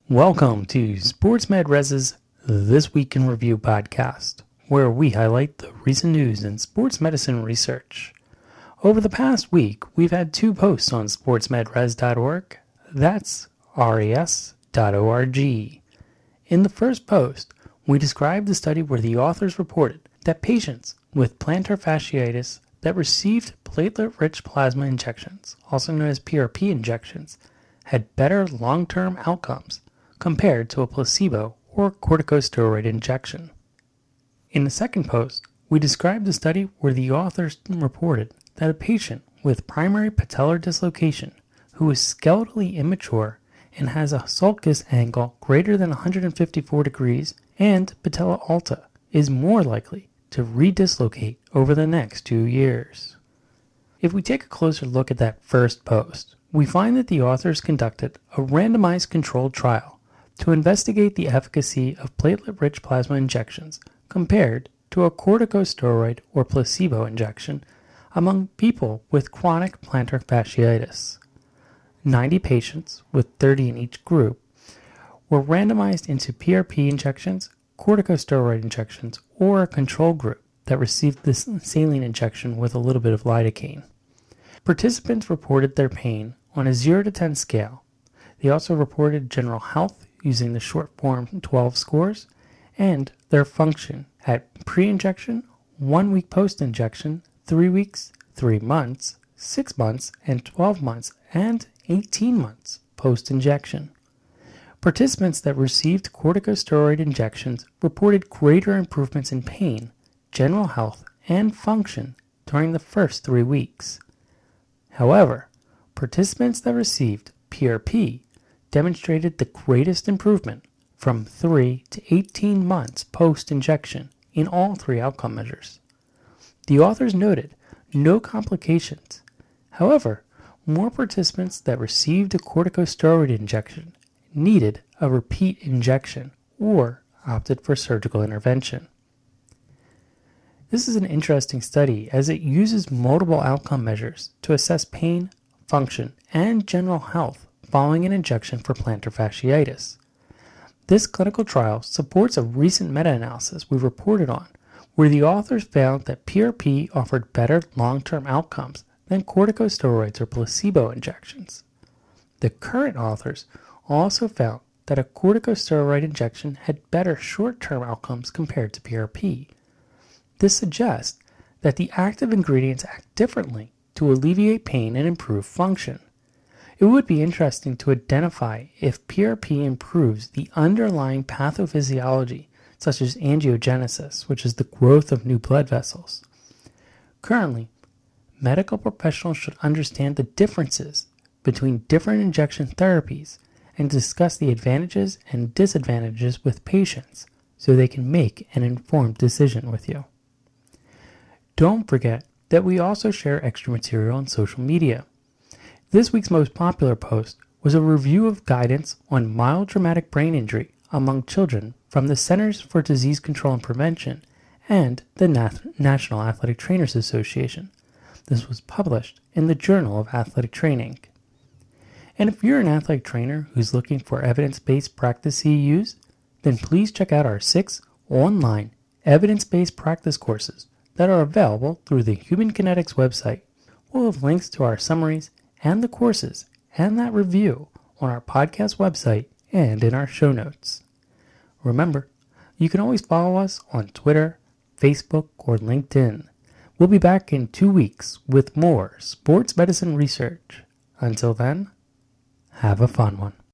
Welcome to SportsMedRes's This Week in Review podcast, where we highlight the recent news in sports medicine research. Over the past week, we've had two posts on sportsmedres.org. That's res.org. In the first post, we described the study where the authors reported that patients with plantar fasciitis that received platelet-rich plasma injections, also known as PRP injections, had better long-term outcomes compared to a placebo or corticosteroid injection. In the second post, we described the study where the authors reported that a patient with primary patellar dislocation who is skeletally immature and has a sulcus angle greater than 154 degrees and patella alta is more likely to redislocate over the next 2 years. If we take a closer look at that first post, we find that the authors conducted a randomized controlled trial to investigate the efficacy of platelet-rich plasma injections compared to a corticosteroid or placebo injection among people with chronic plantar fasciitis. 90 patients, with 30 in each group, were randomized into PRP injections, corticosteroid injections, or a control group that received this saline injection with a little bit of lidocaine. Participants reported their pain on a 0 to 10 scale. They also reported general health using the short form 12 scores and their function at pre-injection, 1 week post-injection, 3 weeks, 3 months, 6 months, and 12 months, and 18 months post-injection. Participants that received corticosteroid injections reported greater improvements in pain, general health, and function during the first 3 weeks. However, participants that received PRP demonstrated the greatest improvement from 3 to 18 months post-injection in all 3 outcome measures. The authors noted no complications. However, more participants that received a corticosteroid injection needed a repeat injection or opted for surgical intervention. This is an interesting study as it uses multiple outcome measures to assess pain, function, and general health following an injection for plantar fasciitis. This clinical trial supports a recent meta-analysis we reported on, where the authors found that PRP offered better long-term outcomes than corticosteroids or placebo injections. The current authors also found that a corticosteroid injection had better short-term outcomes compared to PRP. This suggests that the active ingredients act differently to alleviate pain and improve function. It would be interesting to identify if PRP improves the underlying pathophysiology, such as angiogenesis, which is the growth of new blood vessels. Currently, medical professionals should understand the differences between different injection therapies and discuss the advantages and disadvantages with patients so they can make an informed decision with you. Don't forget that we also share extra material on social media. This week's most popular post was a review of guidance on mild traumatic brain injury among children from the Centers for Disease Control and Prevention and the National Athletic Trainers Association. This was published in the Journal of Athletic Training. And if you're an athletic trainer who's looking for evidence-based practice CEUs, then please check out our 6 online evidence-based practice courses that are available through the Human Kinetics website. We'll have links to our summaries and the courses and that review on our podcast website and in our show notes. Remember, you can always follow us on Twitter, Facebook, or LinkedIn. We'll be back in 2 weeks with more sports medicine research. Until then, have a fun one.